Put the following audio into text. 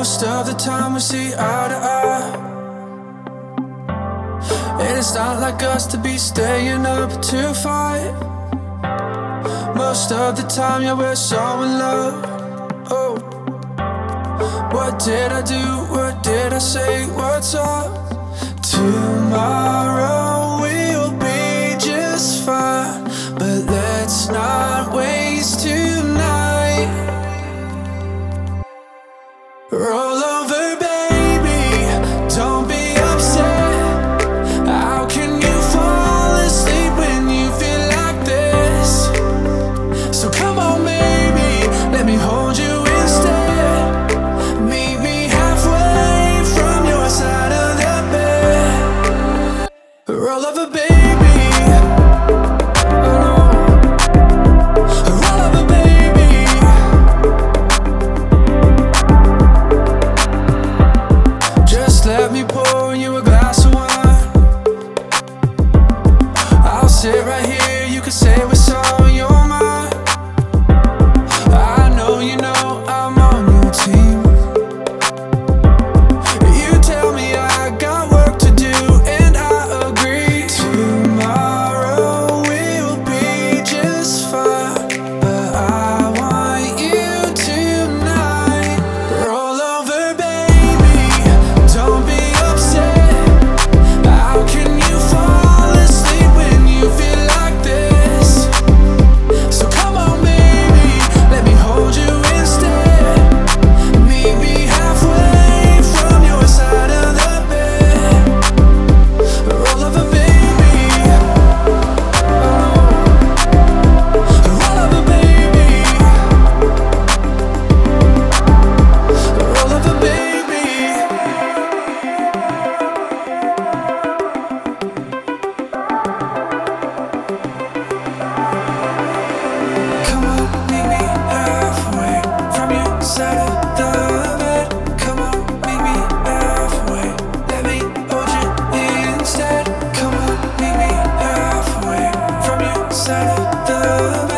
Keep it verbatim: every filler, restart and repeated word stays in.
Most of the time we see eye to eye, and it's not like us to be staying up to fight. Most of the time, yeah, we're so in love. Oh, what did I do? What did I say? What's up? Tomorrow we'll be just fine, but let's not waste tonight. Roll over, baby, don't be upset. How can you fall asleep when you feel like this? So come on, baby, let me hold you instead. Meet me halfway from your side of the bed. Roll over, baby. Let me pour you a glass of wine. I'll sit right here, you can say what's on your mind. I know you know I'm on your team. You tell me I got work to do, and I agree. Tomorrow we'll be just fine, but I want you tonight. Roll over, baby, don't be upset. How can you fall asleep when you feel like this? So come on, baby, let me hold you instead. Meet me halfway from your side of the bed. Roll over, baby. Roll over, baby. Roll over, baby. Come on, meet me halfway from your side of the bed. Come on, meet me halfway. Let me hold you instead. Come on, meet me halfway from your side of the bed.